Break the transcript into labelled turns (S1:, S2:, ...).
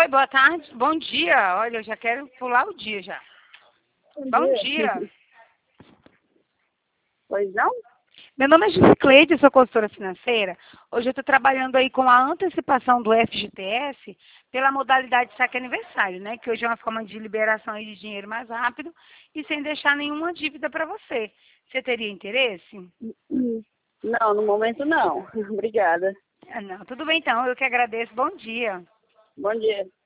S1: boa tarde. Bom dia. Olha, eu já quero pular o dia já. Bom dia.
S2: Pois não?
S1: Meu nome é Giscleide, eu sou consultora financeira. Hoje eu estou trabalhando aí com a antecipação do FGTS pela modalidade saque aniversário, né? Que hoje é uma forma de liberação aí de dinheiro mais rápido e sem deixar nenhuma dívida para você. Você teria interesse?
S2: Não, no momento não. Obrigada.
S1: Ah, não, tudo bem então. Eu que agradeço. Bom dia.
S2: Bom dia.